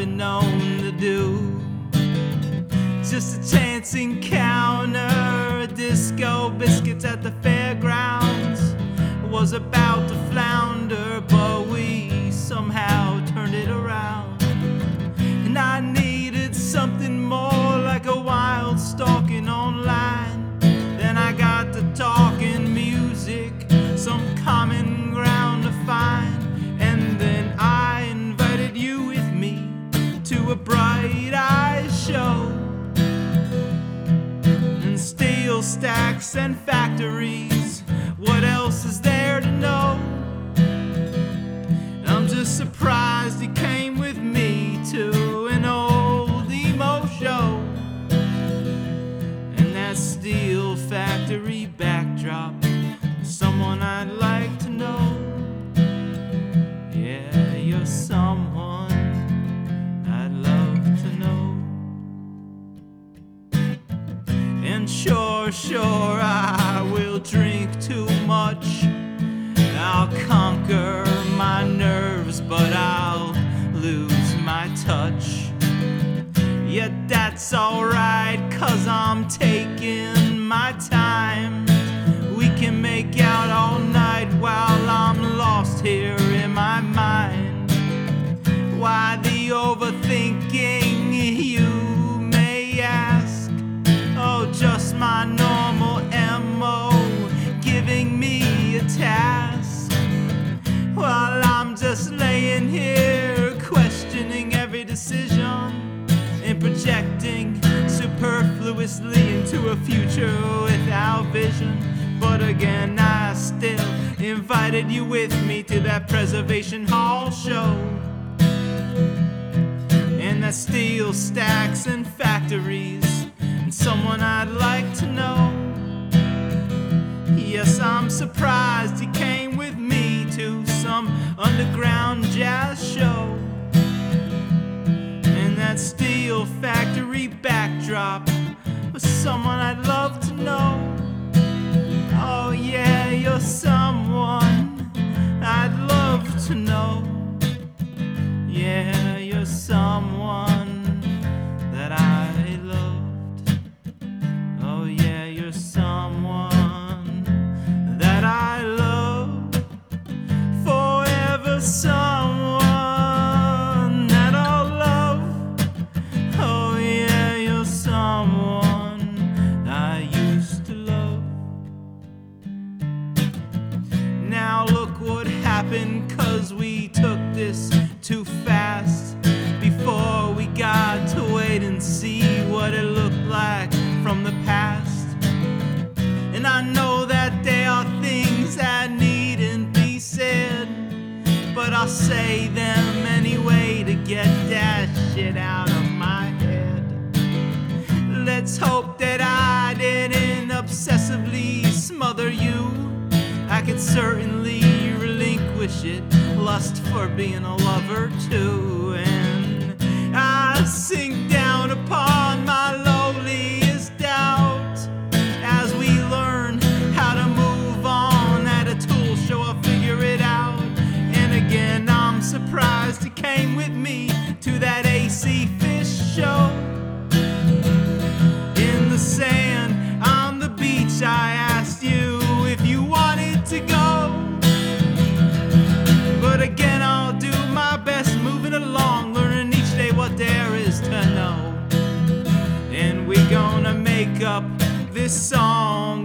been known to do. Just a chance encounter, a disco biscuits at the fairgrounds. Was about to flounder, but we somehow turned it around. And I needed something more, like a wild stalking online. Then I got to talking music, some common ground to find. And then I invited you with me to a Bright Eyes show. And steel stacks and factories, what else is there to know? I'm just surprised you came with me to an old emo show. And that steel factory backdrop, someone I'd like to know. Yeah, you're someone I'd love to know. And sure, I will drink too much. I'll conquer my nerves, but I'll lose my touch. Yet that's alright, 'cause I'm taking my time. We can make out all night while I'm lost here in my mind. Why the overthinking, you may ask? Oh, just my normal MO, giving me a task. While I'm just laying here, questioning every decision and projecting superfluously into a future without vision. But again, I still invited you with me to that Preservation Hall show. And that steel stacks and factories, and someone I'd like to know. Yes, I'm surprised you came with me to some underground jazz show. And that steel factory backdrop was someone I'd love to know. Oh yeah, you're someone I'd love to know. Yeah, you're someone that I loved. Oh yeah, you're someone that I love. Forever someone that I'll love. Oh yeah, you're someone I used to love. Now look what happened, 'cause we took this too fast. Before we got to wait and see what it looked like from the past. And I know that there are things that needn't be said, but I'll say them anyway to get that shit out of my head. Let's hope that I didn't obsessively smother you. I could certainly relinquish it, lust for being a lover too. And I sink down upon my lowliest doubt as we learn how to move on. At a tool show I'll figure it out. And again, I'm surprised you came with me to that AC Fish show. In the sand, on the beach, I asked you if you wanted to go. But again, I'll do my best moving along, learning each day what there is to know. And we're gonna make up this song